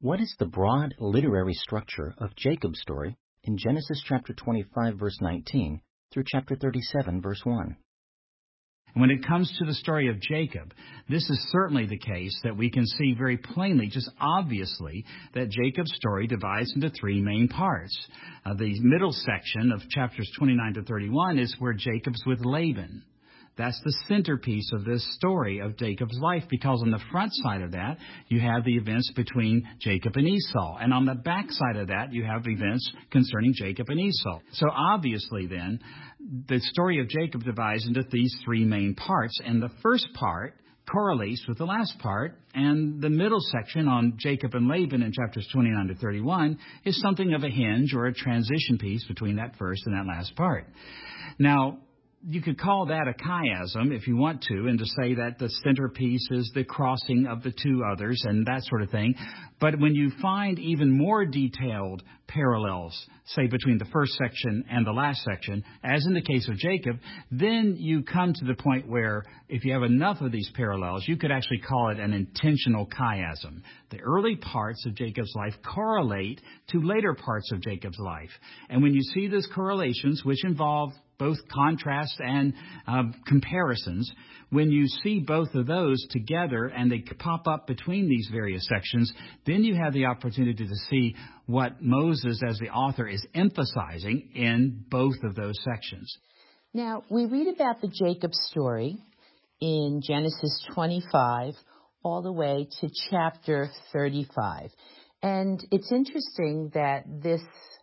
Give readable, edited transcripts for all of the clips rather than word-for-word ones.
What is the broad literary structure of Jacob's story in Genesis chapter 25, verse 19 through chapter 37, verse 1? When it comes to the story of Jacob, this is certainly the case that we can see very plainly, just obviously, that Jacob's story divides into three main parts. The middle section of chapters 29 to 31 is where Jacob's with Laban. That's the centerpiece of this story of Jacob's life, because on the front side of that, you have the events between Jacob and Esau. And on the back side of that, you have events concerning Jacob and Esau. So obviously then, the story of Jacob divides into these three main parts. And the first part correlates with the last part. And the middle section on Jacob and Laban in chapters 29 to 31 is something of a hinge or a transition piece between that first and that last part. Now, you could call that a chiasm if you want to, and to say that the centerpiece is the crossing of the two others and that sort of thing. But when you find even more detailed parallels, say between the first section and the last section, as in the case of Jacob, then you come to the point where if you have enough of these parallels, you could actually call it an intentional chiasm. The early parts of Jacob's life correlate to later parts of Jacob's life. And when you see those correlations, which involve both contrast and comparisons, when you see both of those together and they pop up between these various sections, then you have the opportunity to see what Moses, as the author, is emphasizing in both of those sections. Now, we read about the Jacob story in Genesis 25 all the way to chapter 35. And it's interesting that this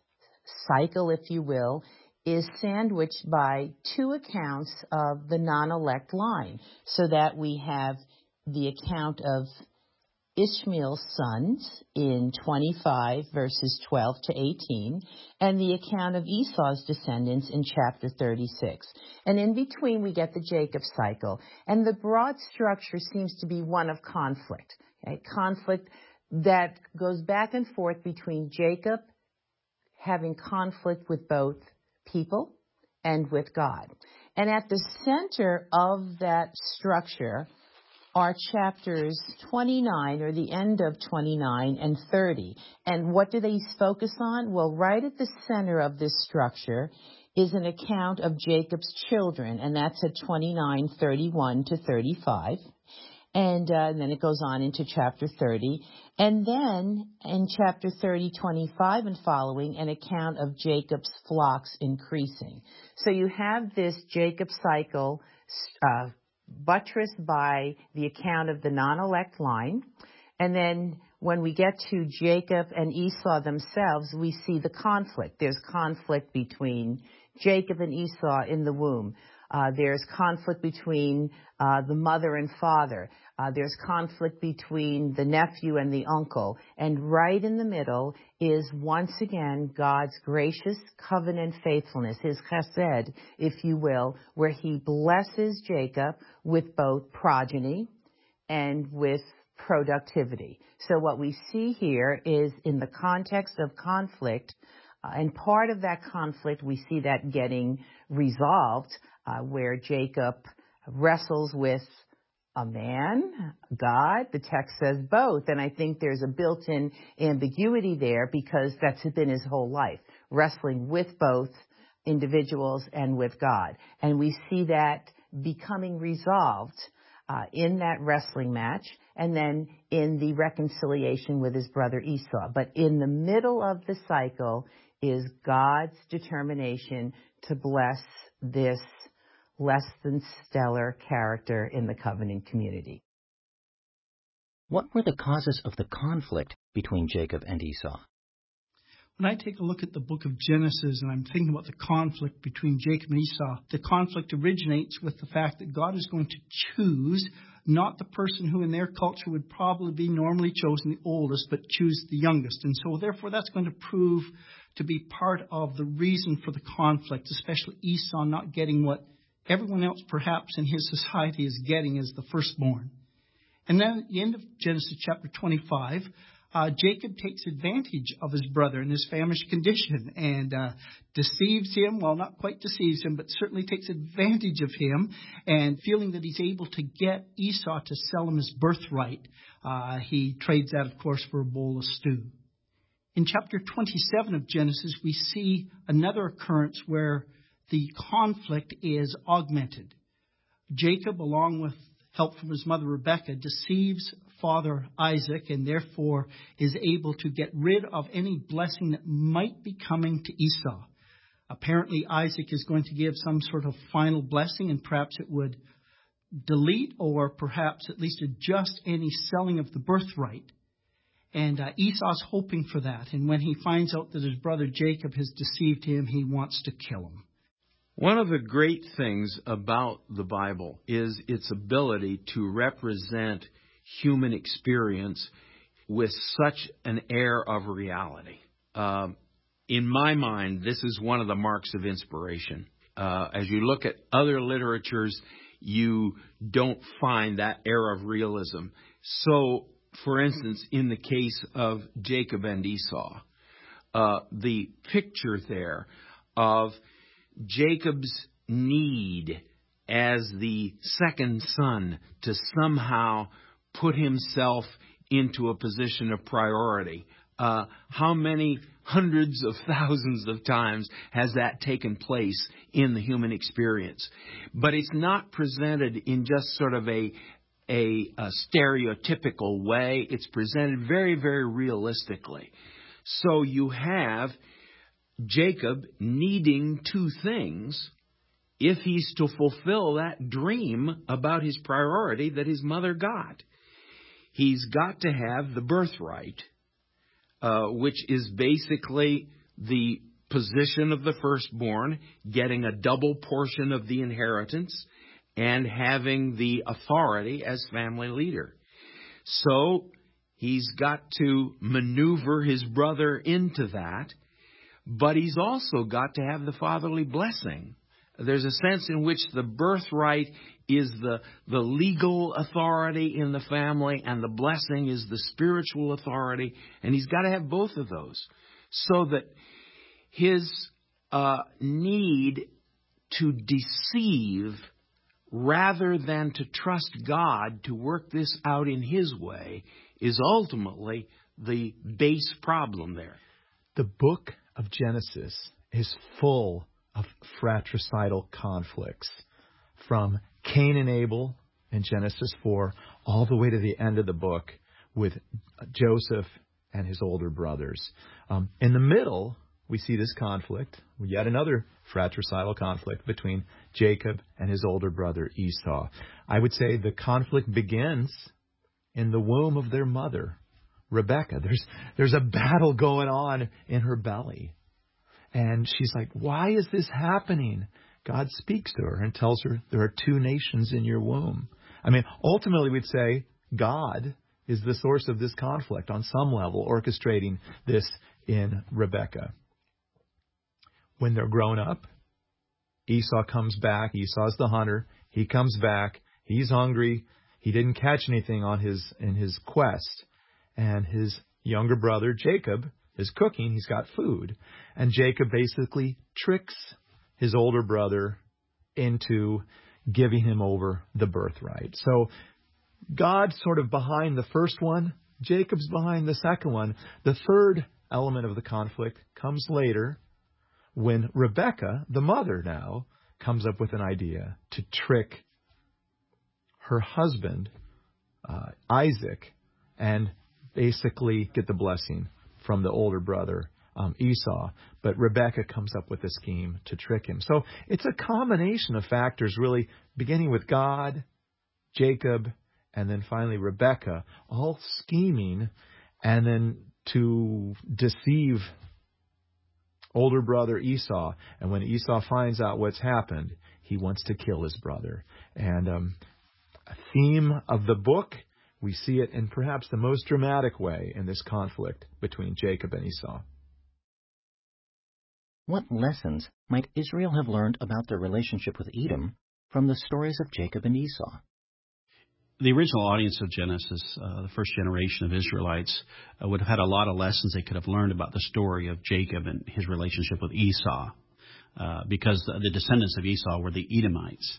cycle, if you will, is sandwiched by two accounts of the non-elect line, so that we have the account of Ishmael's sons in 25 verses 12 to 18, and the account of Esau's descendants in chapter 36. And in between we get the Jacob cycle, and the broad structure seems to be one of conflict, okay? Conflict that goes back and forth between Jacob having conflict with both people and with God. And at the center of that structure are chapters 29, or the end of 29, and 30. And what do they focus on? Well, right at the center of this structure is an account of Jacob's children, and that's at 29, 31 to 35. And then it goes on into chapter 30. And then in chapter 30, 25 and following, an account of Jacob's flocks increasing. So you have this Jacob cycle buttressed by the account of the non-elect line. And then when we get to Jacob and Esau themselves, we see the conflict. There's conflict between Jacob and Esau in the womb. There's conflict between the mother and father. There's conflict between the nephew and the uncle. And right in the middle is, once again, God's gracious covenant faithfulness, his chesed, if you will, where he blesses Jacob with both progeny and with productivity. So what we see here is, in the context of conflict, and part of that conflict, we see that getting resolved, where Jacob wrestles with a man, God. The text says both, and I think there's a built-in ambiguity there, because that's been his whole life, wrestling with both individuals and with God. And we see that becoming resolved in that wrestling match, and then in the reconciliation with his brother Esau. But in the middle of the cycle is God's determination to bless this less than stellar character in the covenant community. What were the causes of the conflict between Jacob and Esau? When I take a look at the book of Genesis and I'm thinking about the conflict between Jacob and Esau, the conflict originates with the fact that God is going to choose not the person who in their culture would probably be normally chosen, the oldest, but choose the youngest. And so therefore that's going to prove to be part of the reason for the conflict, especially Esau not getting what everyone else perhaps in his society is getting as the firstborn. And then at the end of Genesis chapter 25, Jacob takes advantage of his brother in his famished condition and deceives him. Well, not quite deceives him, but certainly takes advantage of him. And feeling that he's able to get Esau to sell him his birthright, he trades that, of course, for a bowl of stew. In chapter 27 of Genesis, we see another occurrence where the conflict is augmented. Jacob, along with help from his mother Rebekah, deceives father Isaac and therefore is able to get rid of any blessing that might be coming to Esau. Apparently, Isaac is going to give some sort of final blessing, and perhaps it would delete or perhaps at least adjust any selling of the birthright. And Esau's hoping for that. And when he finds out that his brother Jacob has deceived him, he wants to kill him. One of the great things about the Bible is its ability to represent human experience with such an air of reality. In my mind, this is one of the marks of inspiration. As you look at other literatures, you don't find that air of realism. So, for instance, in the case of Jacob and Esau, the picture there of Jacob's need as the second son to somehow put himself into a position of priority. How many hundreds of thousands of times has that taken place in the human experience? But it's not presented in just sort of a stereotypical way. It's presented very, very realistically. So you have Jacob needing two things if he's to fulfill that dream about his priority that his mother got. He's got to have the birthright, which is basically the position of the firstborn, getting a double portion of the inheritance, and having the authority as family leader. So he's got to maneuver his brother into that, but he's also got to have the fatherly blessing. There's a sense in which the birthright is the legal authority in the family, and the blessing is the spiritual authority, and he's got to have both of those, so that his need to deceive rather than to trust God to work this out in His way is ultimately the base problem there. The book of Genesis is full of fratricidal conflicts, from Cain and Abel in Genesis 4 all the way to the end of the book with Joseph and his older brothers. In the middle, we see this conflict, yet another fratricidal conflict between Jacob and his older brother Esau. I would say the conflict begins in the womb of their mother, Rebekah. There's a battle going on in her belly. And she's like, why is this happening? God speaks to her and tells her there are two nations in your womb. I mean, ultimately we'd say God is the source of this conflict on some level, orchestrating this in Rebekah. When they're grown up, Esau comes back. Esau's the hunter. He comes back. He's hungry. He didn't catch anything in his quest. And his younger brother, Jacob, is cooking. He's got food. And Jacob basically tricks his older brother into giving him over the birthright. So God's sort of behind the first one. Jacob's behind the second one. The third element of the conflict comes later, when Rebekah, the mother now, comes up with an idea to trick her husband, Isaac, and basically get the blessing from the older brother, Esau. But Rebekah comes up with a scheme to trick him. So it's a combination of factors, really, beginning with God, Jacob, and then finally Rebekah, all scheming and then to deceive older brother Esau. And when Esau finds out what's happened, he wants to kill his brother. And a theme of the book, we see it in perhaps the most dramatic way in this conflict between Jacob and Esau. What lessons might Israel have learned about their relationship with Edom from the stories of Jacob and Esau? the original audience of Genesis, the first generation of Israelites, would have had a lot of lessons they could have learned about the story of Jacob and his relationship with Esau, because the descendants of Esau were the Edomites.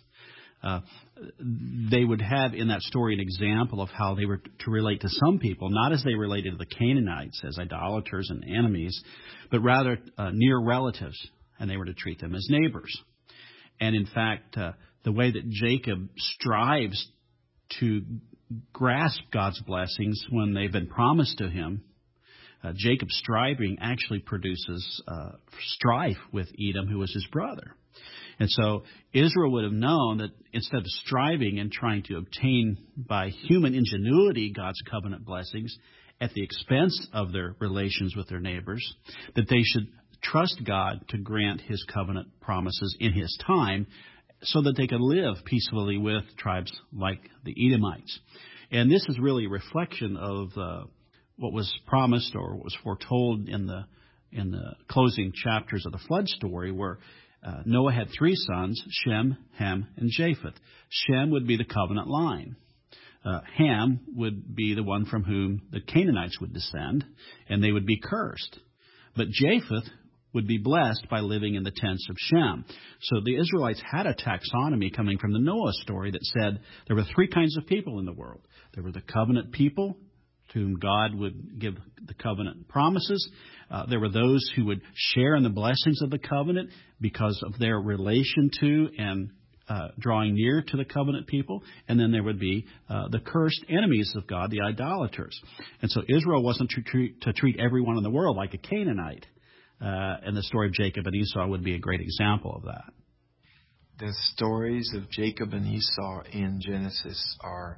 They would have in that story an example of how they were to relate to some people, not as they related to the Canaanites as idolaters and enemies, but rather near relatives, and they were to treat them as neighbors. And in fact, the way that Jacob strives to grasp God's blessings when they've been promised to him, Jacob's striving actually produces strife with Edom, who was his brother. And so Israel would have known that instead of striving and trying to obtain by human ingenuity God's covenant blessings at the expense of their relations with their neighbors, that they should trust God to grant his covenant promises in his time so that they could live peacefully with tribes like the Edomites. And this is really a reflection of what was promised or what was foretold in the closing chapters of the flood story, where Noah had three sons, Shem, Ham, and Japheth. Shem would be the covenant line. Ham would be the one from whom the Canaanites would descend, and they would be cursed. But Japheth would be blessed by living in the tents of Shem. So the Israelites had a taxonomy coming from the Noah story that said there were three kinds of people in the world. There were the covenant people, to whom God would give the covenant promises. There were those who would share in the blessings of the covenant because of their relation to and drawing near to the covenant people. And then there would be the cursed enemies of God, the idolaters. And so Israel wasn't to treat everyone in the world like a Canaanite. And the story of Jacob and Esau would be a great example of that. The stories of Jacob and Esau in Genesis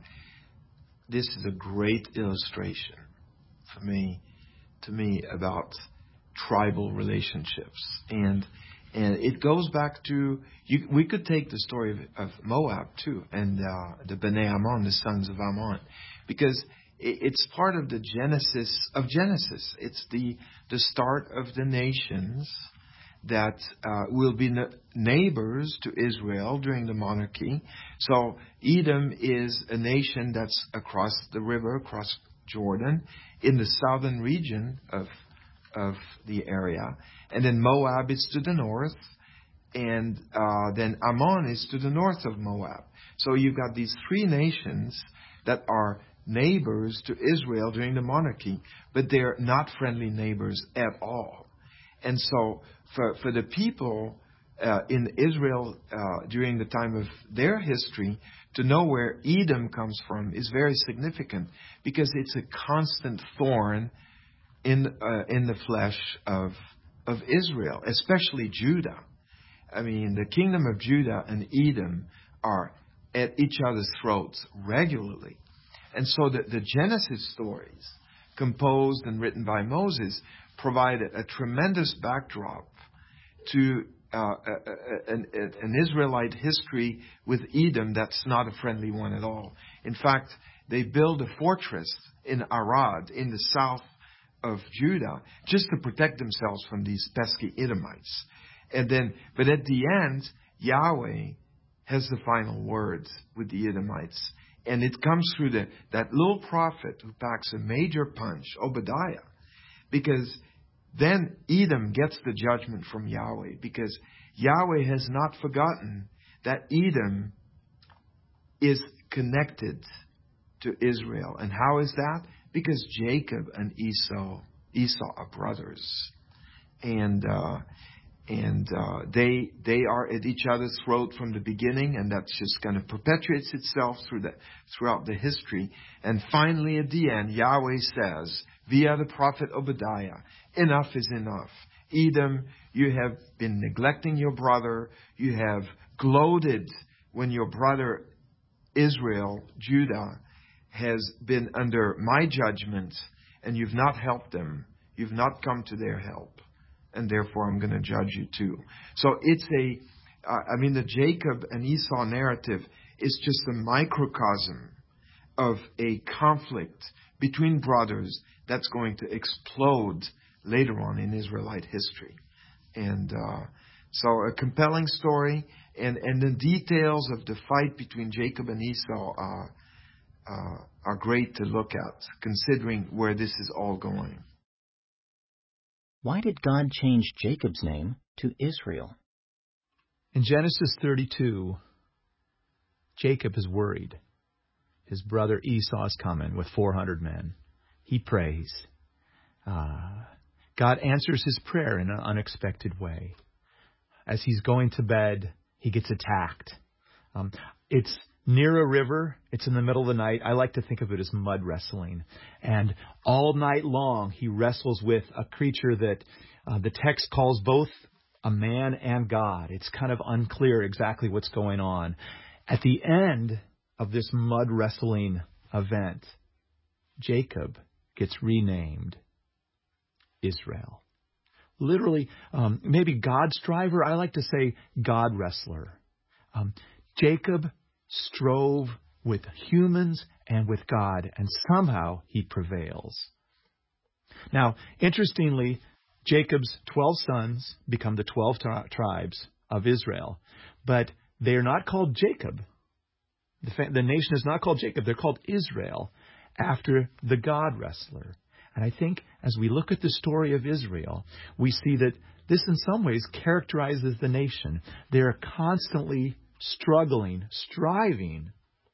this is a great illustration to me about tribal relationships. And it goes back to, we could take the story of Moab too, and the Bnei Ammon, the sons of Ammon, because it's part of the Genesis of Genesis. It's the start of the nations that will be neighbors to Israel during the monarchy. So Edom is a nation that's across the river, across Jordan, in the southern region of the area. And then Moab is to the north, and then Ammon is to the north of Moab. So you've got these three nations that are neighbors to Israel during the monarchy, but they're not friendly neighbors at all. And so for the people in Israel during the time of their history, to know where Edom comes from is very significant, because it's a constant thorn in the flesh of Israel, especially Judah. I mean, the kingdom of Judah and Edom are at each other's throats regularly. And so the Genesis stories, composed and written by Moses, provided a tremendous backdrop to an Israelite history with Edom that's not a friendly one at all. In fact, they build a fortress in Arad, in the south of Judah, just to protect themselves from these pesky Edomites. But at the end, Yahweh has the final words with the Edomites. And it comes through that little prophet who packs a major punch, Obadiah. Because then Edom gets the judgment from Yahweh. Because Yahweh has not forgotten that Edom is connected to Israel. And how is that? Because Jacob and Esau are brothers. And they are at each other's throat from the beginning, and that's just going to perpetuate itself throughout the history. And finally, at the end, Yahweh says, via the prophet Obadiah, enough is enough. Edom, you have been neglecting your brother. You have gloated when your brother Israel, Judah, has been under my judgment, and you've not helped them. You've not come to their help. And therefore I'm going to judge you too. So it's the Jacob and Esau narrative is just a microcosm of a conflict between brothers that's going to explode later on in Israelite history. And so a compelling story, and the details of the fight between Jacob and Esau are great to look at, considering where this is all going. Why did God change Jacob's name to Israel? In Genesis 32, Jacob is worried. His brother Esau is coming with 400 men. He prays. God answers his prayer in an unexpected way. As he's going to bed, he gets attacked. It's near a river. It's in the middle of the night. I like to think of it as mud wrestling. And all night long, he wrestles with a creature that the text calls both a man and God. It's kind of unclear exactly what's going on. At the end of this mud wrestling event, Jacob gets renamed Israel. Literally, maybe God striver. I like to say God wrestler. Jacob strove with humans and with God, and somehow he prevails. Now, interestingly, Jacob's 12 sons become the 12 tribes of Israel, but they are not called Jacob. The nation is not called Jacob. They're called Israel, after the God wrestler. And I think as we look at the story of Israel, we see that this in some ways characterizes the nation. They are constantly struggling, striving,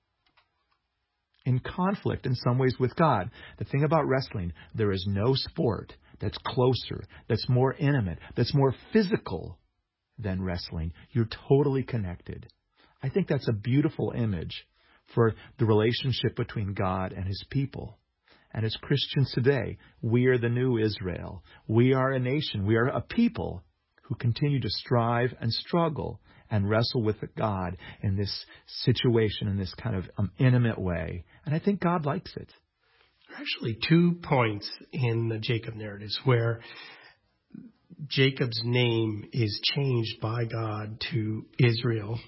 in conflict in some ways with God. The thing about wrestling, there is no sport that's closer, that's more intimate, that's more physical than wrestling. You're totally connected. I think that's a beautiful image for the relationship between God and his people. And as Christians today, we are the new Israel. We are a nation. We are a people who continue to strive and struggle and wrestle with God in this situation, in this kind of intimate way. And I think God likes it. There are actually 2 points in the Jacob narratives where Jacob's name is changed by God to Israel.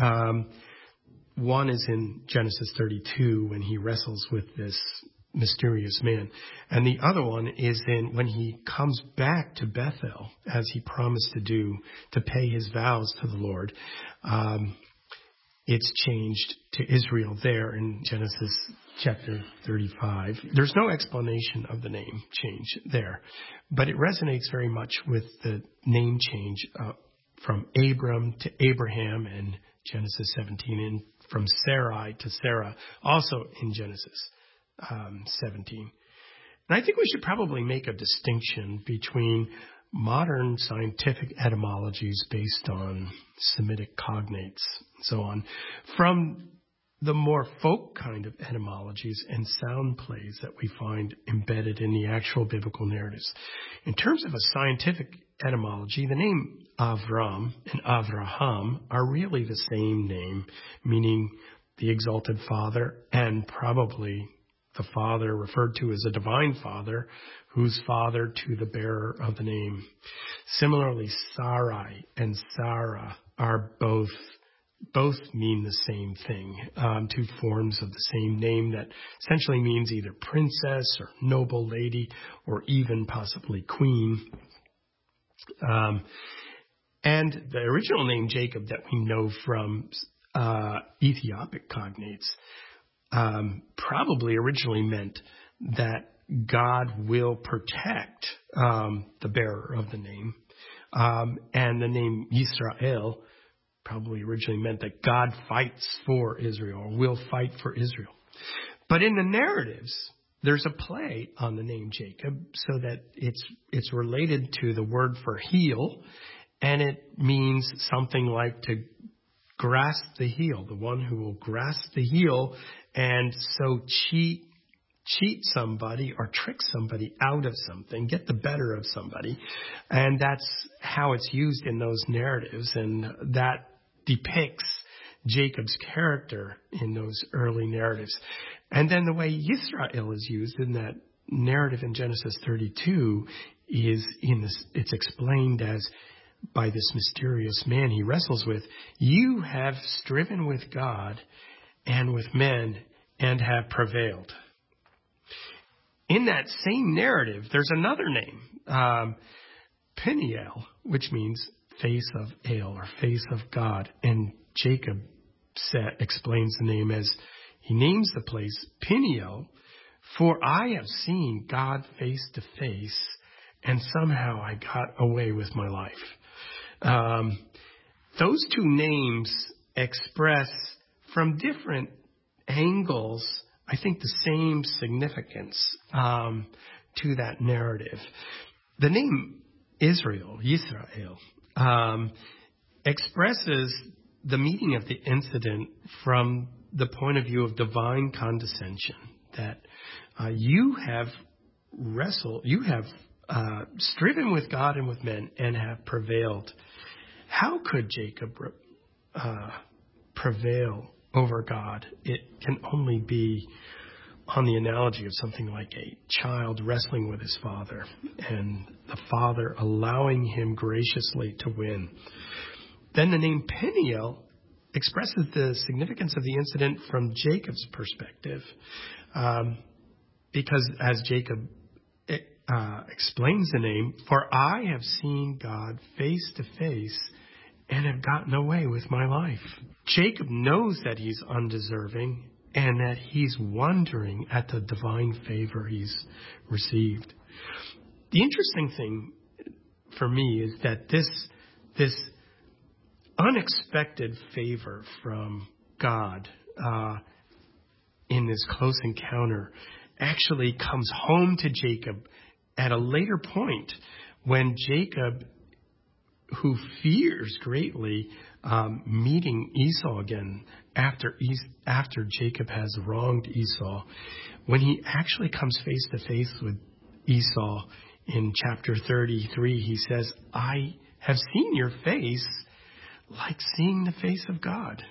One is in Genesis 32 when he wrestles with this mysterious man. And the other one is in when he comes back to Bethel, as he promised to do, to pay his vows to the Lord. It's changed to Israel there in Genesis chapter 35. There's no explanation of the name change there, but it resonates very much with the name change from Abram to Abraham in Genesis 17, and from Sarai to Sarah, also in Genesis 17. And I think we should probably make a distinction between modern scientific etymologies based on Semitic cognates and so on, from the more folk kind of etymologies and sound plays that we find embedded in the actual biblical narratives. In terms of a scientific etymology, the name Avram and Avraham are really the same name, meaning the exalted father, and probably the father referred to as a divine father, who's father to the bearer of the name. Similarly, Sarai and Sarah are both mean the same thing, 2 forms of the same name that essentially means either princess or noble lady or even possibly queen. And the original name Jacob that we know from Ethiopic cognates probably originally meant that God will protect the bearer of the name. And the name Yisrael probably originally meant that God fights for Israel, or will fight for Israel. But in the narratives, there's a play on the name Jacob so that it's related to the word for heel, and it means something like to grasp the heel, the one who will grasp the heel and so cheat somebody or trick somebody out of something, get the better of somebody. And that's how it's used in those narratives, and that depicts Jacob's character in those early narratives. And then the way Yisrael is used in that narrative in Genesis 32 is it's explained as by this mysterious man he wrestles with. You have striven with God and with men and have prevailed. In that same narrative, there's another name, Peniel, which means face of El or face of God. And Jacob explains the name as He names the place Peniel, for I have seen God face to face, and somehow I got away with my life. Those two names express from different angles, I think, the same significance to that narrative. The name Israel, Yisrael, expresses the meaning of the incident from the point of view of divine condescension, that you have striven with God and with men and have prevailed. How could Jacob prevail over God? It can only be on the analogy of something like a child wrestling with his father and the father allowing him graciously to win. Then the name Peniel expresses the significance of the incident from Jacob's perspective, because as Jacob explains the name, for I have seen God face to face and have gotten away with my life. Jacob knows that he's undeserving and that he's wondering at the divine favor he's received. The interesting thing for me is that this unexpected favor from God in this close encounter actually comes home to Jacob at a later point, when Jacob, who fears greatly meeting Esau again after Jacob has wronged Esau, when he actually comes face to face with Esau in chapter 33, he says, I have seen your face like seeing the face of God.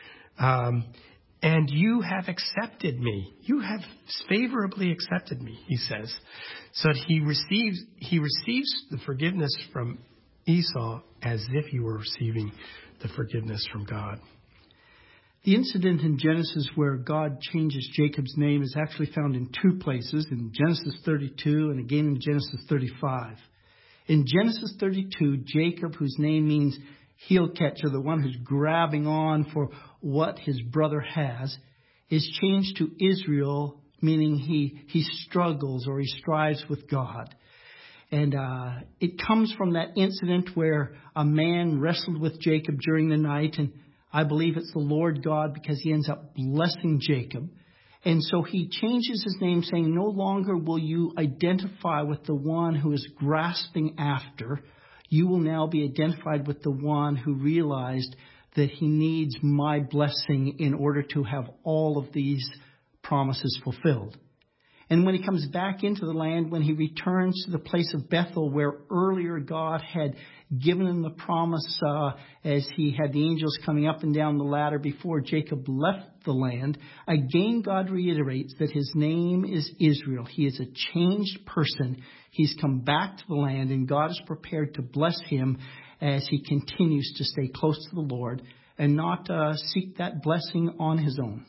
And you have accepted me. You have favorably accepted me, he says. So that he receives the forgiveness from Esau as if he were receiving the forgiveness from God. The incident in Genesis where God changes Jacob's name is actually found in two places, in Genesis 32 and again in Genesis 35. In Genesis 32, Jacob, whose name means heel catcher, the one who's grabbing on for what his brother has, is changed to Israel, meaning he struggles or he strives with God. And it comes from that incident where a man wrestled with Jacob during the night, and I believe it's the Lord God, because he ends up blessing Jacob. And so he changes his name, saying, no longer will you identify with the one who is grasping after. You will now be identified with the one who realized that he needs my blessing in order to have all of these promises fulfilled. And when he comes back into the land, when he returns to the place of Bethel where earlier God had given him the promise as he had the angels coming up and down the ladder before Jacob left the land, again God reiterates that his name is Israel. He is a changed person. He's come back to the land, and God is prepared to bless him as he continues to stay close to the Lord and not seek that blessing on his own.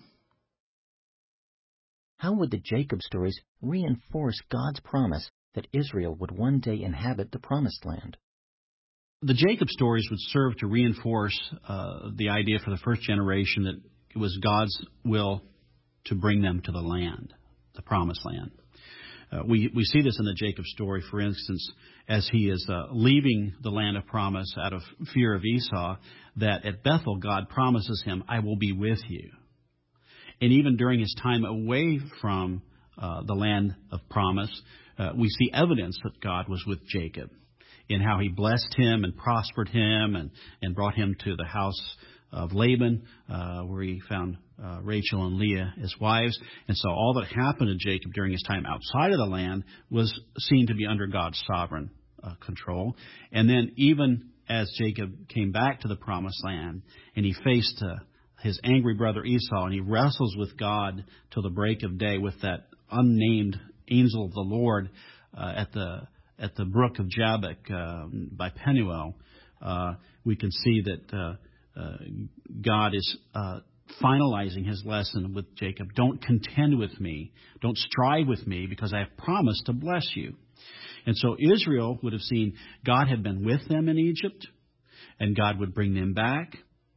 How would the Jacob stories reinforce God's promise that Israel would one day inhabit the Promised Land? The Jacob stories would serve to reinforce the idea for the first generation that it was God's will to bring them to the land, the Promised Land. We see this in the Jacob story, for instance, as he is leaving the land of promise out of fear of Esau, that at Bethel God promises him, I will be with you. And even during his time away from the land of promise, we see evidence that God was with Jacob in how he blessed him and prospered him and brought him to the house of Laban, where he found Rachel and Leah as wives. And so all that happened to Jacob during his time outside of the land was seen to be under God's sovereign control. And then even as Jacob came back to the promised land and he faced his angry brother Esau, and he wrestles with God till the break of day with that unnamed angel of the Lord at the brook of Jabbok by Penuel, we can see that God is finalizing his lesson with Jacob. Don't contend with me. Don't strive with me, because I have promised to bless you. And so Israel would have seen God had been with them in Egypt, and God would bring them back.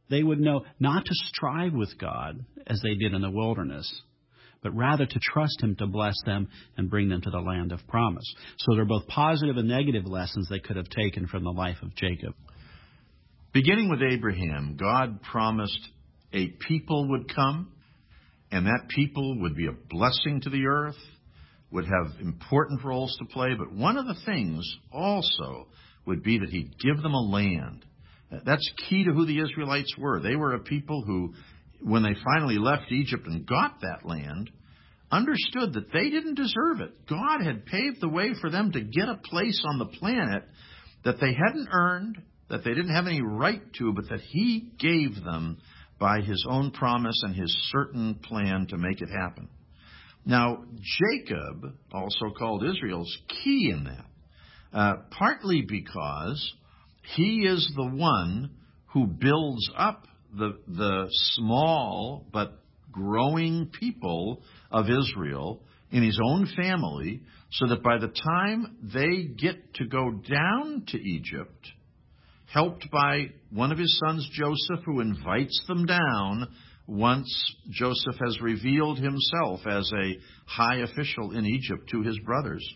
they would know not to strive with God as they did in the wilderness, but rather to trust him to bless them and bring them to the land of promise. So there are both positive and negative lessons they could have taken from the life of Jacob. Beginning with Abraham, God promised a people would come, and that people would be a blessing to the earth, would have important roles to play, but one of the things also would be that he'd give them a land. That's key to who the Israelites were. They were a people who, when they finally left Egypt and got that land, understood that they didn't deserve it. God had paved the way for them to get a place on the planet that they hadn't earned, that they didn't have any right to, but that he gave them by his own promise and his certain plan to make it happen. Now, Jacob, also called Israel, is key in that, partly because he is the one who builds up the small but growing people of Israel in his own family, so that by the time they get to go down to Egypt, helped by one of his sons, Joseph, who invites them down once Joseph has revealed himself as a high official in Egypt to his brothers,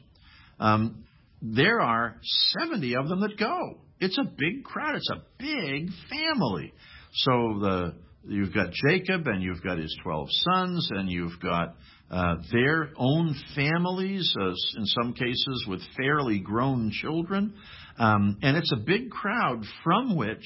there are 70 of them that go. It's a big crowd. It's a big family. So you've got Jacob, and you've got his 12 sons, and you've got their own families, in some cases with fairly grown children. And it's a big crowd from which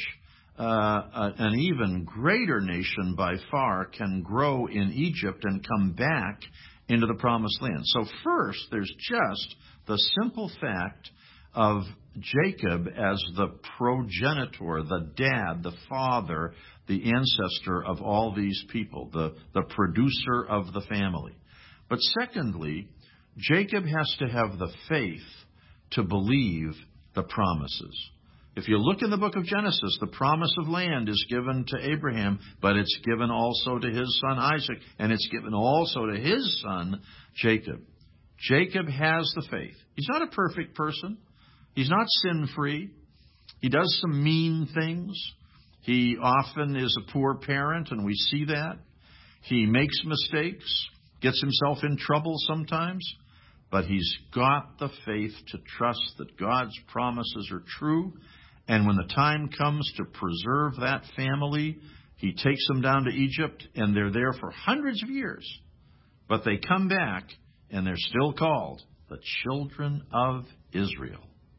an even greater nation by far can grow in Egypt and come back into the promised land. So first, there's just the simple fact of Jacob as the progenitor, the dad, the father, the ancestor of all these people, the producer of the family. But secondly, Jacob has to have the faith to believe the promises. If you look in the book of Genesis, the promise of land is given to Abraham, but it's given also to his son Isaac, and it's given also to his son Jacob. Jacob has the faith. He's not a perfect person. He's not sin-free. He does some mean things. He often is a poor parent, and we see that. He makes mistakes, gets himself in trouble sometimes, but he's got the faith to trust that God's promises are true. And when the time comes to preserve that family, he takes them down to Egypt, and they're there for hundreds of years. But they come back, and they're still called the children of Israel.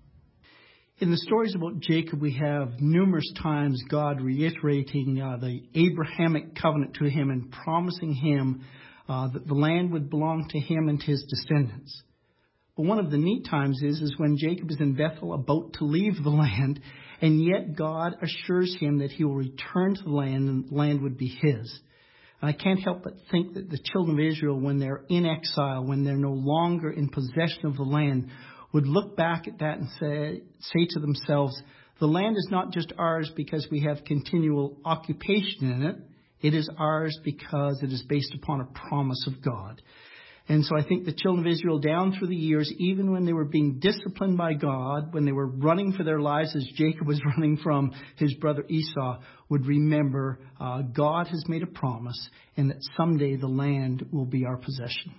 In the stories about Jacob, we have numerous times God reiterating the Abrahamic covenant to him and promising him that the land would belong to him and to his descendants. But one of the neat times is when Jacob is in Bethel about to leave the land, and yet God assures him that he will return to the land and the land would be his. And I can't help but think that the children of Israel, when they're in exile, when they're no longer in possession of the land, would look back at that and say to themselves, the land is not just ours because we have continual occupation in it. It is ours because it is based upon a promise of God. And so I think the children of Israel down through the years, even when they were being disciplined by God, when they were running for their lives as Jacob was running from his brother Esau, would remember God has made a promise and that someday the land will be our possession.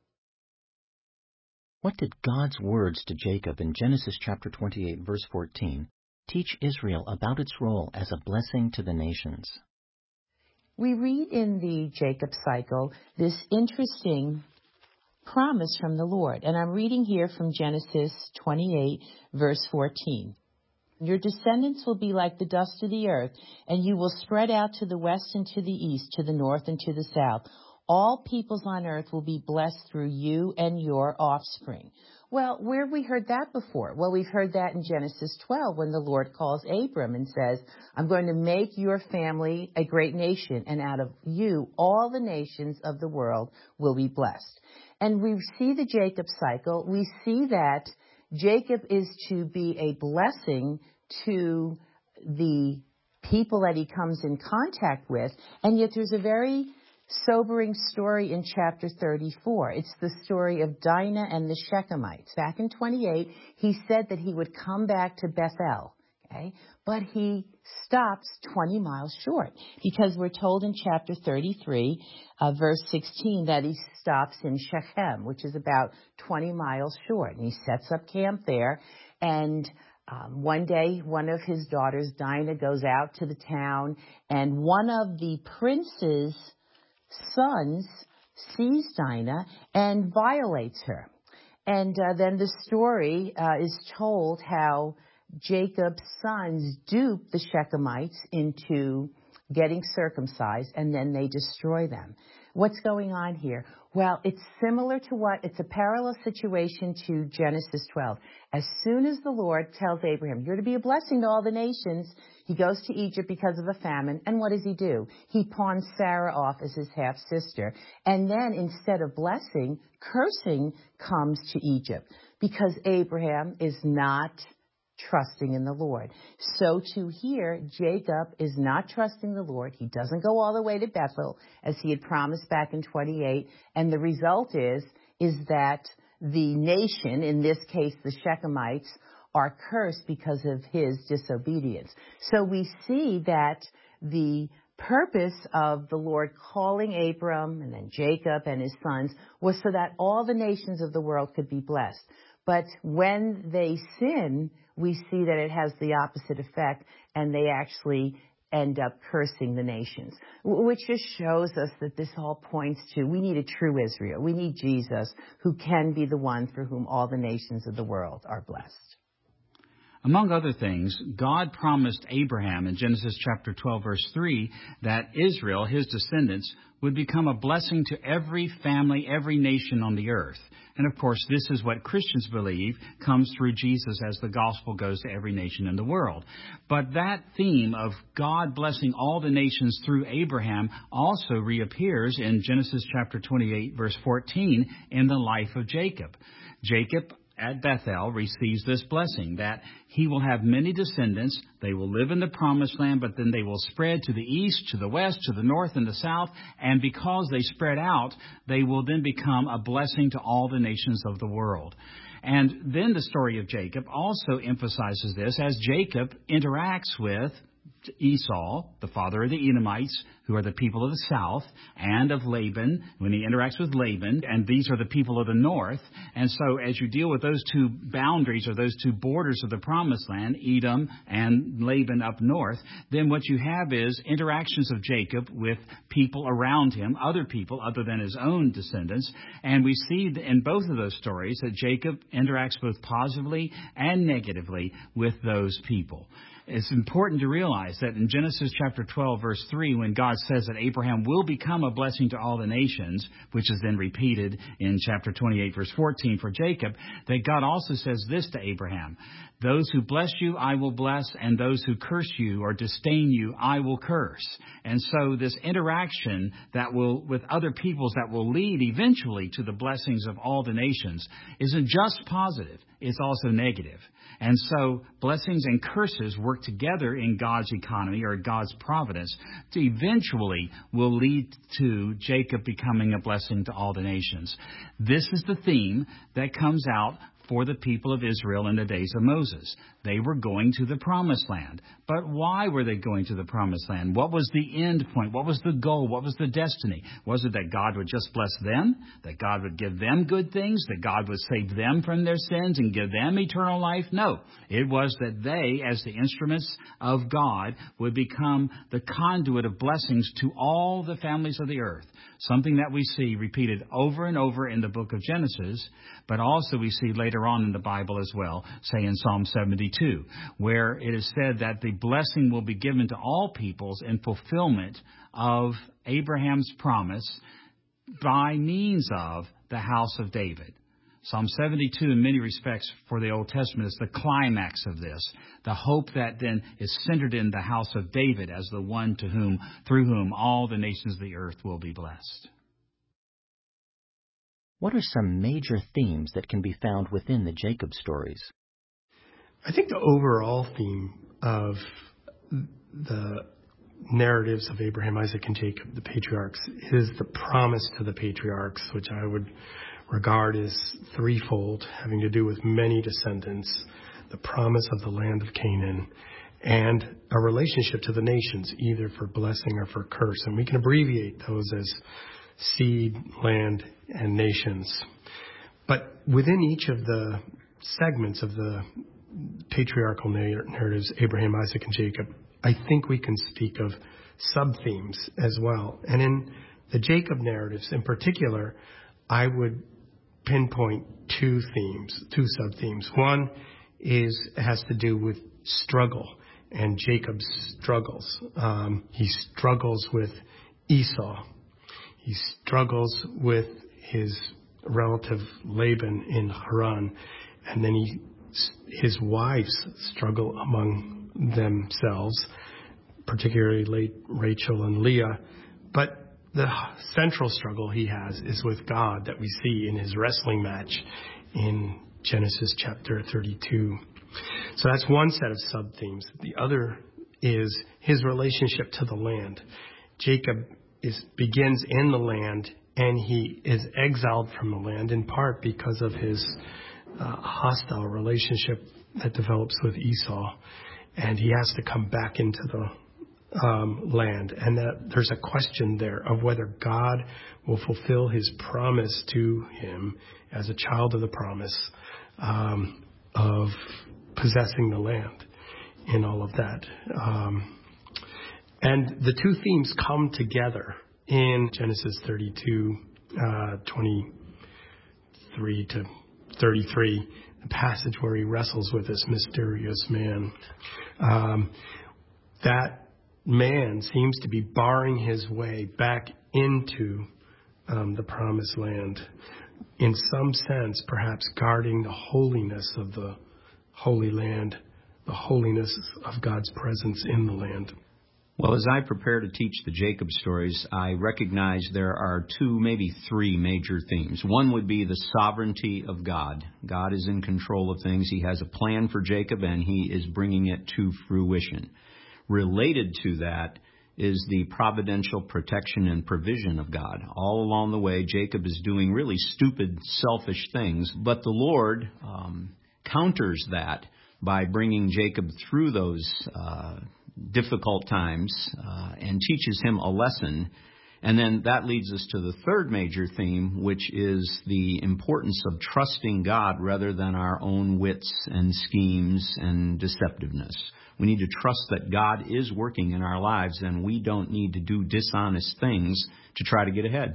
What did God's words to Jacob in Genesis chapter 28, verse 14, teach Israel about its role as a blessing to the nations? We read in the Jacob cycle this interesting promise from the Lord. And I'm reading here from Genesis 28, verse 14. Your descendants will be like the dust of the earth, and you will spread out to the west and to the east, to the north and to the south. All peoples on earth will be blessed through you and your offspring. Well, where have we heard that before? Well, we've heard that in Genesis 12 when the Lord calls Abram and says, I'm going to make your family a great nation, and out of you all the nations of the world will be blessed. And we see the Jacob cycle. We see that Jacob is to be a blessing to the people that he comes in contact with, and yet there's a very sobering story in chapter 34. It's the story of Dinah and the Shechemites. Back in 28, he said that he would come back to Bethel, Okay? But he stops 20 miles short because we're told in chapter 33, verse 16, that he stops in Shechem, which is about 20 miles short. And he sets up camp there. And one day, one of his daughters, Dinah, goes out to the town, and one of the prince's sons sees Dinah and violates her. And then the story is told how Jacob's sons dupe the Shechemites into getting circumcised, and then they destroy them. What's going on here? Well, it's similar to it's a parallel situation to Genesis 12. As soon as the Lord tells Abraham, you're to be a blessing to all the nations, he goes to Egypt because of a famine, and what does he do? He pawns Sarah off as his half-sister. And then instead of blessing, cursing comes to Egypt because Abraham is not trusting in the Lord. So to here, Jacob is not trusting the Lord. He doesn't go all the way to Bethel as he had promised back in 28. And the result is that the nation, in this case the Shechemites, are cursed because of his disobedience. So we see that the purpose of the Lord calling Abram and then Jacob and his sons was so that all the nations of the world could be blessed. But when they sin, we see that it has the opposite effect, and they actually end up cursing the nations, which just shows us that this all points to we need a true Israel. We need Jesus, who can be the one through whom all the nations of the world are blessed. Among other things, God promised Abraham in Genesis chapter 12, verse 3, that Israel, his descendants, would become a blessing to every family, every nation on the earth. And of course, this is what Christians believe comes through Jesus as the gospel goes to every nation in the world. But that theme of God blessing all the nations through Abraham also reappears in Genesis chapter 28, verse 14, in the life of Jacob. Jacob at Bethel receives this blessing, that he will have many descendants. They will live in the promised land, but then they will spread to the east, to the west, to the north, and the south. And because they spread out, they will then become a blessing to all the nations of the world. And then the story of Jacob also emphasizes this as Jacob interacts with Esau, the father of the Edomites, who are the people of the south, and of Laban, when he interacts with Laban, and these are the people of the north. And so as you deal with those two boundaries, or those two borders of the promised land, Edom and Laban up north, then what you have is interactions of Jacob with people around him, other people other than his own descendants. And we see in both of those stories that Jacob interacts both positively and negatively with those people. It's important to realize that in Genesis chapter 12, verse 3, when God says that Abraham will become a blessing to all the nations, which is then repeated in chapter 28, verse 14 for Jacob, that God also says this to Abraham: those who bless you, I will bless, and those who curse you or disdain you, I will curse. And so this interaction that will, with other peoples, that will lead eventually to the blessings of all the nations isn't just positive, it's also negative. And so blessings and curses work together in God's economy or God's providence to eventually will lead to Jacob becoming a blessing to all the nations. This is the theme that comes out for the people of Israel in the days of Moses. They were going to the promised land. But why were they going to the promised land? What was the end point? What was the goal? What was the destiny? Was it that God would just bless them? That God would give them good things? That God would save them from their sins and give them eternal life? No. It was that they, as the instruments of God, would become the conduit of blessings to all the families of the earth. Something that we see repeated over and over in the book of Genesis, but also we see later on in the Bible as well, say in Psalm 72, where it is said that the blessing will be given to all peoples in fulfillment of Abraham's promise by means of the house of David. Psalm 72, in many respects, for the Old Testament, is the climax of this. The hope that then is centered in the house of David as the one through whom all the nations of the earth will be blessed. What are some major themes that can be found within the Jacob stories? I think the overall theme of the narratives of Abraham, Isaac, and Jacob, the patriarchs, is the promise to the patriarchs, which I would regard is threefold, having to do with many descendants, the promise of the land of Canaan, and a relationship to the nations, either for blessing or for curse. And we can abbreviate those as seed, land, and nations. But within each of the segments of the patriarchal narratives, Abraham, Isaac, and Jacob, I think we can speak of sub-themes as well. And in the Jacob narratives in particular, I would pinpoint two sub-themes. One has to do with struggle and Jacob's struggles. He struggles with Esau. He struggles with his relative Laban in Haran, and then his wives struggle among themselves, particularly Rachel and Leah. But the central struggle he has is with God that we see in his wrestling match in Genesis chapter 32. So that's one set of sub-themes. The other is his relationship to the land. Jacob begins in the land, and he is exiled from the land in part because of his hostile relationship that develops with Esau, and he has to come back into the land. And that there's a question there of whether God will fulfill his promise to him as a child of the promise of possessing the land in all of that. And the two themes come together in Genesis 32, 23 to 33, the passage where he wrestles with this mysterious man. That man seems to be barring his way back into the promised land, in some sense, perhaps guarding the holiness of the Holy Land, the holiness of God's presence in the land. Well, as I prepare to teach the Jacob stories, I recognize there are two, maybe three major themes. One would be the sovereignty of God. God is in control of things. He has a plan for Jacob, and he is bringing it to fruition. Related to that is the providential protection and provision of God. All along the way, Jacob is doing really stupid, selfish things, but the Lord counters that by bringing Jacob through those difficult times and teaches him a lesson. And then that leads us to the third major theme, which is the importance of trusting God rather than our own wits and schemes and deceptiveness. We need to trust that God is working in our lives, and we don't need to do dishonest things to try to get ahead.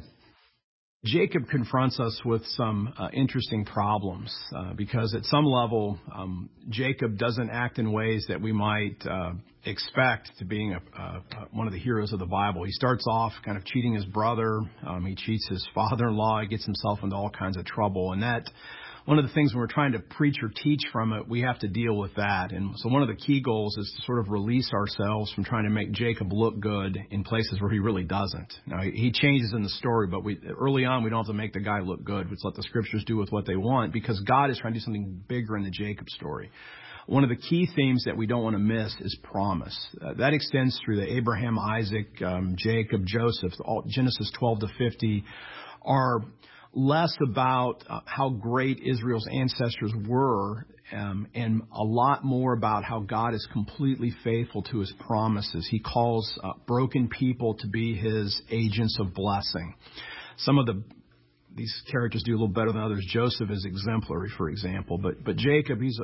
Jacob confronts us with some interesting problems because at some level, Jacob doesn't act in ways that we might expect to being one of the heroes of the Bible. He starts off kind of cheating his brother. He cheats his father-in-law. He gets himself into all kinds of trouble. And that, one of the things when we're trying to preach or teach from it, we have to deal with that. And so one of the key goals is to sort of release ourselves from trying to make Jacob look good in places where he really doesn't. Now, he changes in the story, but early on we don't have to make the guy look good. Let's let the scriptures do with what they want, because God is trying to do something bigger in the Jacob story. One of the key themes that we don't want to miss is promise. That extends through the Abraham, Isaac, Jacob, Joseph. Genesis 12 to 50 are less about how great Israel's ancestors were and a lot more about how God is completely faithful to his promises. He calls broken people to be his agents of blessing. Some of these characters do a little better than others. Joseph is exemplary, for example, but Jacob, he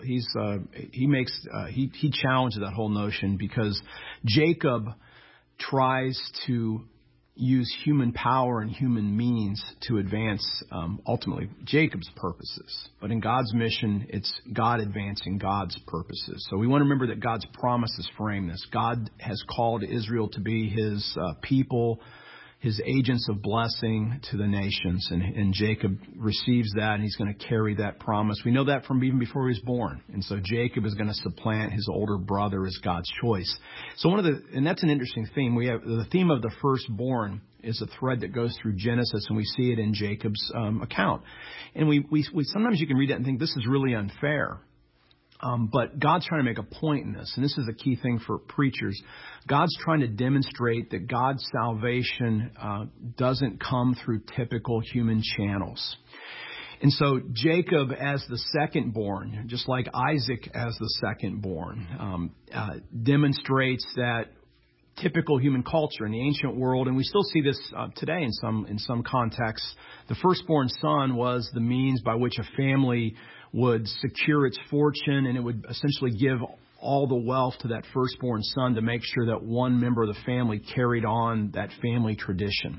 challenges that whole notion, because Jacob tries to use human power and human means to advance ultimately Jacob's purposes. But in God's mission, it's God advancing God's purposes. So we want to remember that God's promises frame this. God has called Israel to be his people, his agents of blessing to the nations. And Jacob receives that, and he's going to carry that promise. We know that from even before he was born. And so Jacob is going to supplant his older brother as God's choice. So and that's an interesting theme. We have the theme of the firstborn is a thread that goes through Genesis, and we see it in Jacob's account. And we sometimes you can read that and think this is really unfair. But God's trying to make a point in this, and this is a key thing for preachers. God's trying to demonstrate that God's salvation doesn't come through typical human channels. And so Jacob as the second-born, just like Isaac as the second-born, demonstrates that typical human culture in the ancient world, and we still see this today in some contexts. The firstborn son was the means by which a family would secure its fortune, and it would essentially give all the wealth to that firstborn son to make sure that one member of the family carried on that family tradition.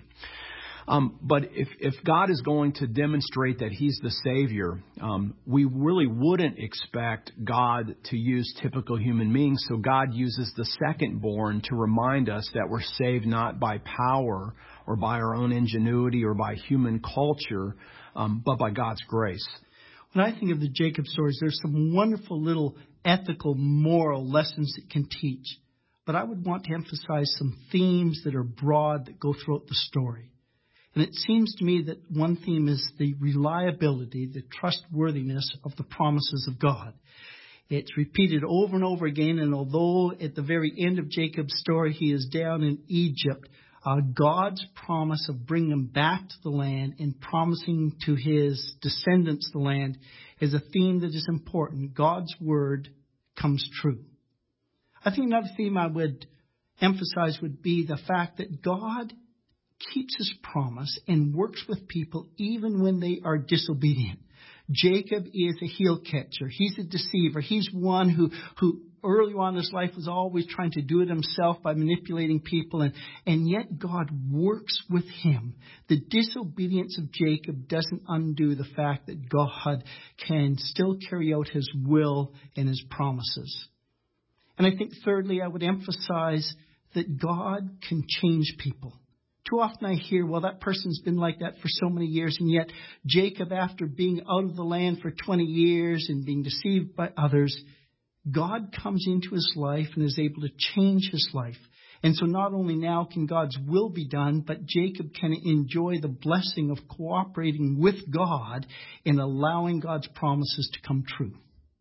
But if God is going to demonstrate that He's the Savior, we really wouldn't expect God to use typical human beings. So God uses the second-born to remind us that we're saved not by power or by our own ingenuity or by human culture, but by God's grace. When I think of the Jacob stories, there's some wonderful little ethical, moral lessons it can teach. But I would want to emphasize some themes that are broad that go throughout the story. And it seems to me that one theme is the reliability, the trustworthiness of the promises of God. It's repeated over and over again, and although at the very end of Jacob's story he is down in Egypt, God's promise of bringing him back to the land and promising to his descendants the land is a theme that is important. God's word comes true. I think another theme I would emphasize would be the fact that God keeps his promise and works with people even when they are disobedient. Jacob is a heel catcher. He's a deceiver. He's one who early on in his life was always trying to do it himself by manipulating people. And yet God works with him. The disobedience of Jacob doesn't undo the fact that God can still carry out his will and his promises. And I think thirdly, I would emphasize that God can change people. Too often I hear, well, that person's been like that for so many years, and yet Jacob, after being out of the land for 20 years and being deceived by others, God comes into his life and is able to change his life. And so not only now can God's will be done, but Jacob can enjoy the blessing of cooperating with God in allowing God's promises to come true.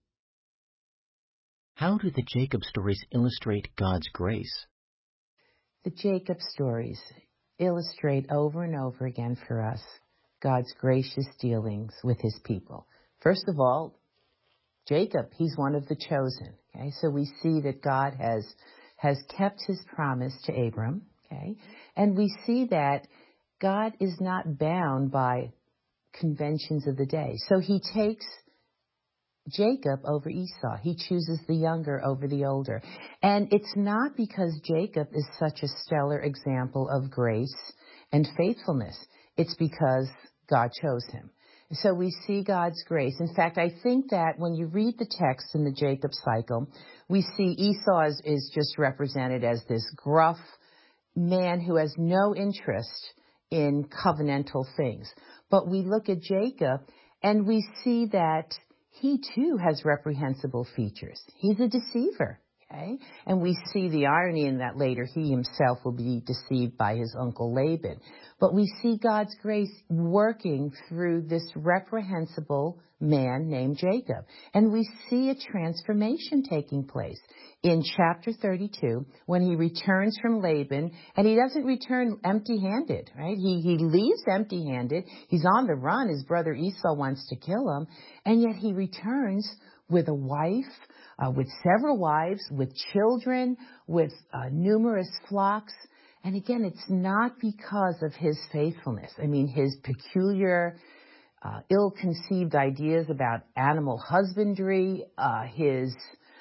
How do the Jacob stories illustrate God's grace? The Jacob stories illustrate over and over again for us God's gracious dealings with his people. First of all, Jacob, he's one of the chosen. Okay, so we see that God has kept his promise to Abram. Okay, and we see that God is not bound by conventions of the day. So he takes Jacob over Esau. He chooses the younger over the older. And it's not because Jacob is such a stellar example of grace and faithfulness. It's because God chose him. So we see God's grace. In fact, I think that when you read the text in the Jacob cycle, we see Esau is just represented as this gruff man who has no interest in covenantal things. But we look at Jacob and we see that he too has reprehensible features. He's a deceiver. Okay? And we see the irony in that later he himself will be deceived by his uncle Laban. But we see God's grace working through this reprehensible man named Jacob. And we see a transformation taking place in chapter 32 when he returns from Laban, and he doesn't return empty-handed, right? He leaves empty-handed. He's on the run. His brother Esau wants to kill him, and yet he returns with a wife, with several wives, with children, with numerous flocks. And again, it's not because of his faithfulness. I mean, his peculiar, ill-conceived ideas about animal husbandry, his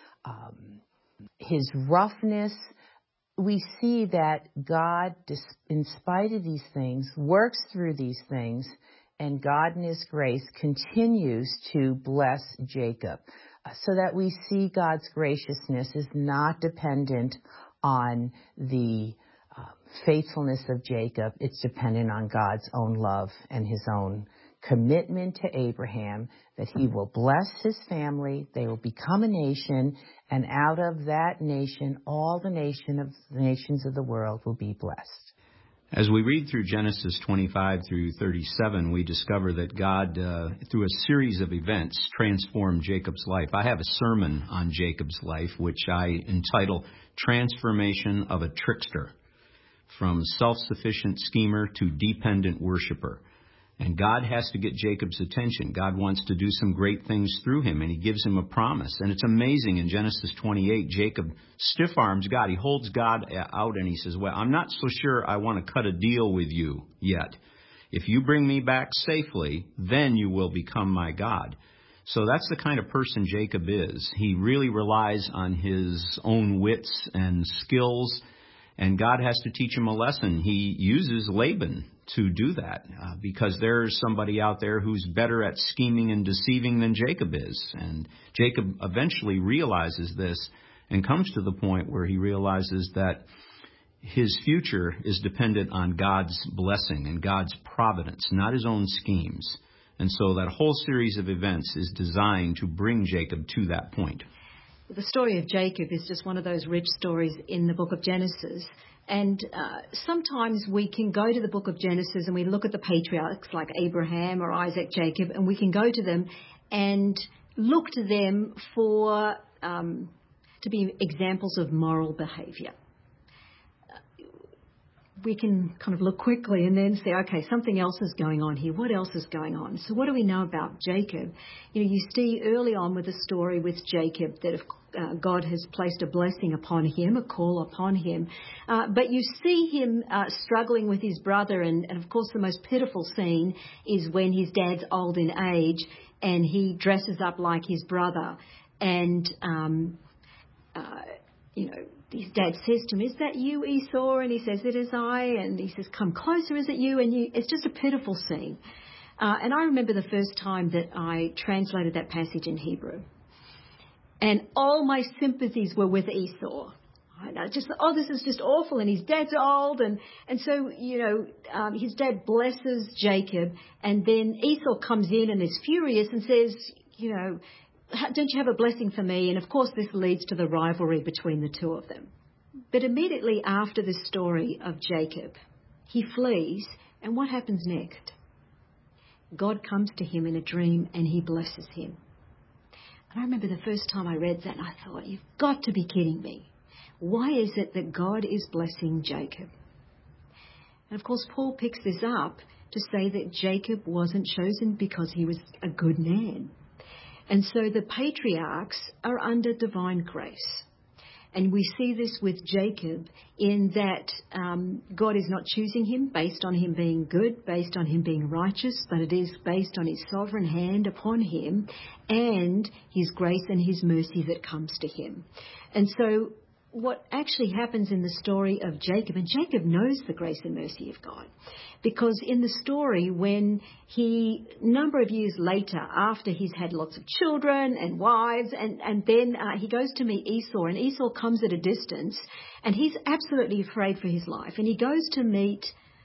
roughness. We see that God, in spite of these things, works through these things, and God in his grace continues to bless Jacob. So that we see God's graciousness is not dependent on the faithfulness of Jacob. It's dependent on God's own love and his own commitment to Abraham that he will bless his family, they will become a nation, and out of that nation, all the nations of the world will be blessed. As we read through Genesis 25 through 37, we discover that God, through a series of events, transformed Jacob's life. I have a sermon on Jacob's life, which I entitle Transformation of a Trickster, from Self-Sufficient Schemer to Dependent Worshiper. And God has to get Jacob's attention. God wants to do some great things through him, and he gives him a promise. And it's amazing in Genesis 28, Jacob stiff-arms God. He holds God out and he says, well, I'm not so sure I want to cut a deal with you yet. If you bring me back safely, then you will become my God. So that's the kind of person Jacob is. He really relies on his own wits and skills, and God has to teach him a lesson. He uses Laban to do that because there's somebody out there who's better at scheming and deceiving than Jacob is. And Jacob eventually realizes this and comes to the point where he realizes that his future is dependent on God's blessing and God's providence, not his own schemes. And so that whole series of events is designed to bring Jacob to that point. The story of Jacob is just one of those rich stories in the book of Genesis. And sometimes we can go to the book of Genesis and we look at the patriarchs like Abraham or Isaac, Jacob, and we can go to them and look to them for to be examples of moral behaviour. We can kind of look quickly and then say, okay, something else is going on here. What else is going on? So what do we know about Jacob? You see early on with the story with Jacob that if God has placed a blessing upon him, a call upon him. But you see him struggling with his brother. And of course, the most pitiful scene is when his dad's old in age and he dresses up like his brother. And, his dad says to him, is that you, Esau? And he says, it is I. And he says, come closer, is it you? And it's just a pitiful scene. And I remember the first time that I translated that passage in Hebrew. And all my sympathies were with Esau. I just thought, this is just awful. And his dad's old. And so, his dad blesses Jacob. And then Esau comes in and is furious and says, don't you have a blessing for me? And of course, this leads to the rivalry between the two of them. But immediately after this story of Jacob, he flees. And what happens next? God comes to him in a dream and he blesses him. And I remember the first time I read that, and I thought, you've got to be kidding me. Why is it that God is blessing Jacob? And of course, Paul picks this up to say that Jacob wasn't chosen because he was a good man. And so the patriarchs are under divine grace. And we see this with Jacob in that God is not choosing him based on him being good, based on him being righteous, but it is based on his sovereign hand upon him and his grace and his mercy that comes to him. And so what actually happens in the story of Jacob, and Jacob knows the grace and mercy of God, because in the story when he, a number of years later, after he's had lots of children and wives, and then he goes to meet Esau, and Esau comes at a distance, and he's absolutely afraid for his life, and he goes to meet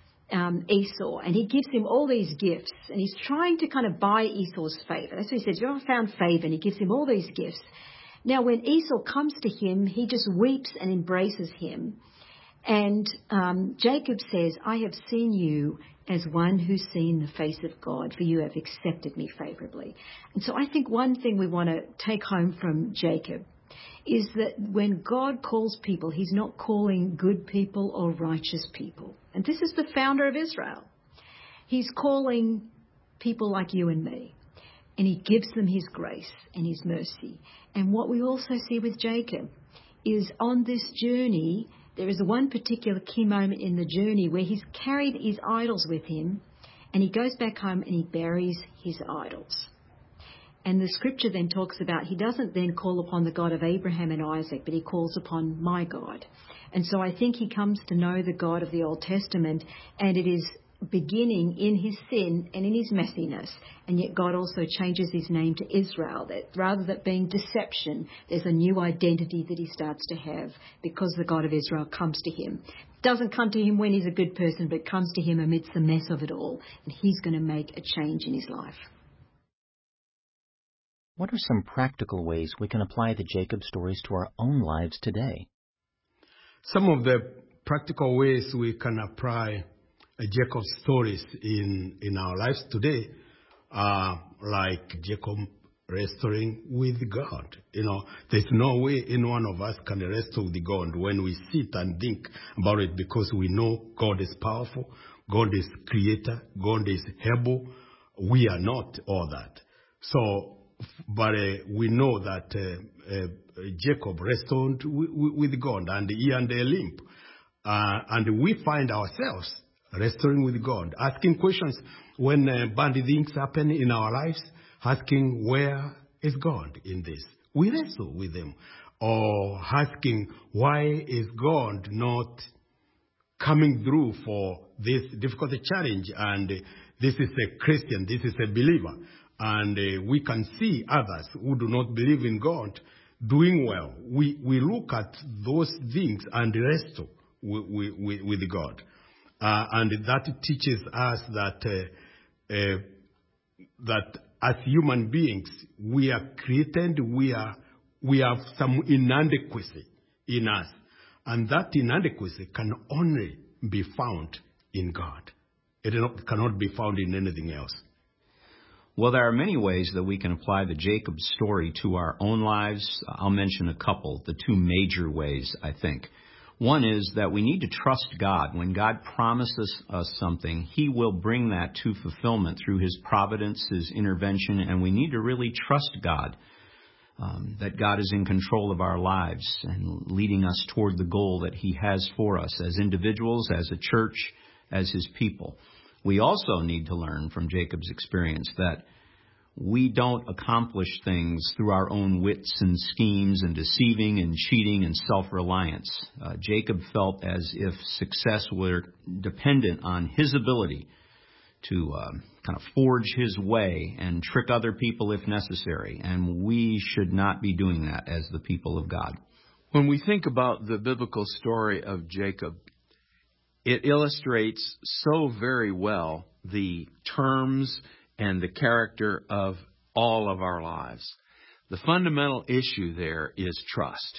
Esau, and he gives him all these gifts, and he's trying to kind of buy Esau's favour. That's what he says, you've found favour, and he gives him all these gifts. Now, when Esau comes to him, he just weeps and embraces him. And Jacob says, I have seen you as one who's seen the face of God, for you have accepted me favourably. And so I think one thing we want to take home from Jacob is that when God calls people, he's not calling good people or righteous people. And this is the founder of Israel. He's calling people like you and me. And he gives them his grace and his mercy. And what we also see with Jacob is on this journey, there is one particular key moment in the journey where he's carried his idols with him and he goes back home and he buries his idols. And the scripture then talks about he doesn't then call upon the God of Abraham and Isaac, but he calls upon my God. And so I think he comes to know the God of the Old Testament, and it is beginning in his sin and in his messiness, and yet God also changes his name to Israel, that rather than being deception, there's a new identity that he starts to have because the God of Israel comes to him. Doesn't come to him when he's a good person, but comes to him amidst the mess of it all, and he's going to make a change in his life. What are some practical ways we can apply the Jacob stories to our own lives today? Some of the practical ways we can apply Jacob's stories in our lives today are like Jacob wrestling with God. There's no way any one of us can wrestle with God when we sit and think about it, because we know God is powerful. God is creator, God is able. We are not all that. So, but we know that Jacob wrestled with God, and he had a limp. And we find ourselves wrestling with God, asking questions when bad things happen in our lives, asking, where is God in this? We wrestle with him. Or asking, why is God not coming through for this difficult challenge? And this is a Christian, this is a believer. And we can see others who do not believe in God doing well. We look at those things and wrestle with God. And that teaches us that as human beings, we are created, we have some inadequacy in us. And that inadequacy can only be found in God. It cannot be found in anything else. Well, there are many ways that we can apply the Jacob story to our own lives. I'll mention a couple, the two major ways, I think. One is that we need to trust God. When God promises us something, He will bring that to fulfillment through His providence, His intervention, and we need to really trust God, that God is in control of our lives and leading us toward the goal that He has for us as individuals, as a church, as His people. We also need to learn from Jacob's experience that we don't accomplish things through our own wits and schemes and deceiving and cheating and self-reliance. Jacob felt as if success were dependent on his ability to kind of forge his way and trick other people if necessary. And we should not be doing that as the people of God. When we think about the biblical story of Jacob, it illustrates so very well the terms and the character of all of our lives. The fundamental issue there is trust.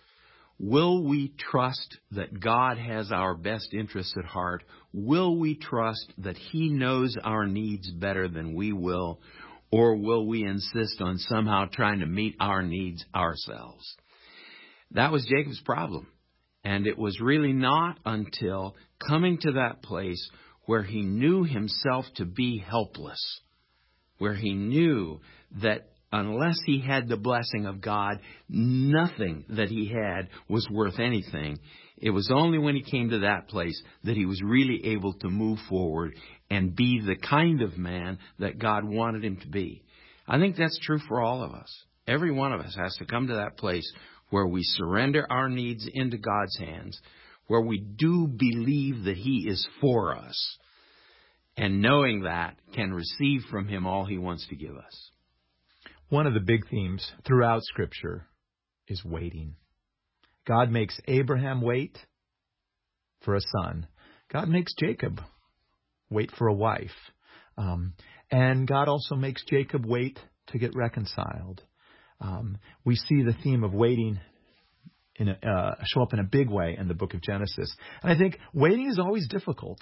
Will we trust that God has our best interests at heart? Will we trust that He knows our needs better than we will? Or will we insist on somehow trying to meet our needs ourselves? That was Jacob's problem. And it was really not until coming to that place where he knew himself to be helpless, where he knew that unless he had the blessing of God, nothing that he had was worth anything. It was only when he came to that place that he was really able to move forward and be the kind of man that God wanted him to be. I think that's true for all of us. Every one of us has to come to that place where we surrender our needs into God's hands, where we do believe that He is for us, and knowing that can receive from Him all He wants to give us. One of the big themes throughout Scripture is waiting. God makes Abraham wait for a son. God makes Jacob wait for a wife. And God also makes Jacob wait to get reconciled. We see the theme of waiting show up in a big way in the book of Genesis. And I think waiting is always difficult.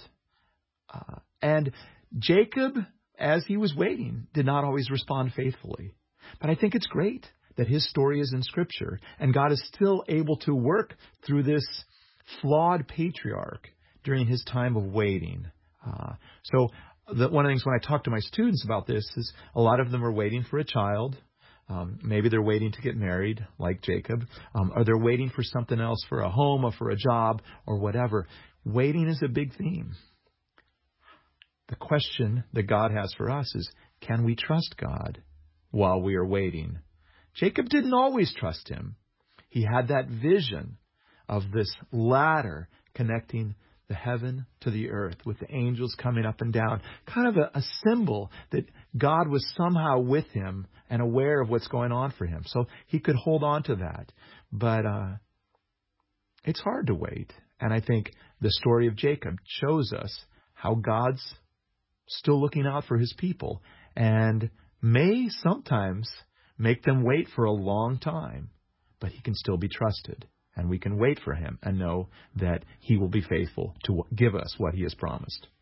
And Jacob, as he was waiting, did not always respond faithfully. But I think it's great that his story is in Scripture, and God is still able to work through this flawed patriarch during his time of waiting. So one of the things when I talk to my students about this is a lot of them are waiting for a child. Maybe they're waiting to get married, like Jacob, or they're waiting for something else, for a home or for a job or whatever. Waiting is a big theme. The question that God has for us is, can we trust God while we are waiting? Jacob didn't always trust Him. He had that vision of this ladder connecting the heaven to the earth with the angels coming up and down, kind of a symbol that God was somehow with him and aware of what's going on for him. So he could hold on to that. But it's hard to wait. And I think the story of Jacob shows us how God's still looking out for His people and may sometimes make them wait for a long time, but He can still be trusted. And we can wait for Him and know that He will be faithful to give us what He has promised.